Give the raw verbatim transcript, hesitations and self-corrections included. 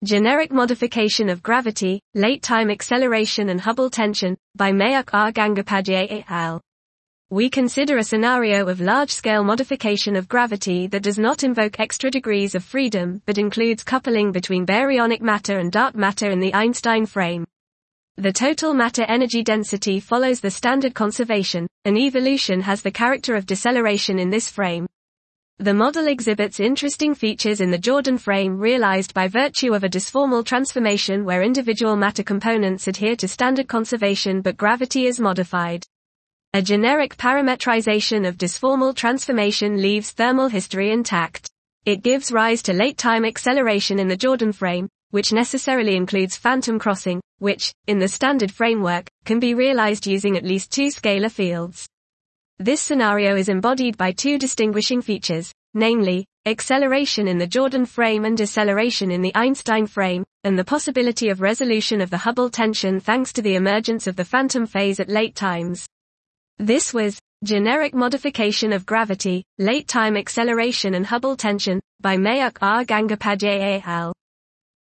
Generic Modification of Gravity, Late-Time Acceleration and Hubble Tension, by Mayukh R. Gangopadhyay et al. We consider a scenario of large-scale modification of gravity that does not invoke extra degrees of freedom but includes coupling between baryonic matter and dark matter in the Einstein frame. The total matter energy density follows the standard conservation, and evolution has the character of deceleration in this frame. The model exhibits interesting features in the Jordan frame realized by virtue of a disformal transformation where individual matter components adhere to standard conservation but gravity is modified. A generic parametrization of disformal transformation leaves thermal history intact. It gives rise to late-time acceleration in the Jordan frame, which necessarily includes phantom crossing, which, in the standard framework, can be realized using at least two scalar fields. This scenario is embodied by two distinguishing features, namely, acceleration in the Jordan frame and deceleration in the Einstein frame, and the possibility of resolution of the Hubble tension thanks to the emergence of the phantom phase at late times. This was Generic Modification of Gravity, Late-Time Acceleration and Hubble Tension, by Mayukh R. Gangopadhyay et al.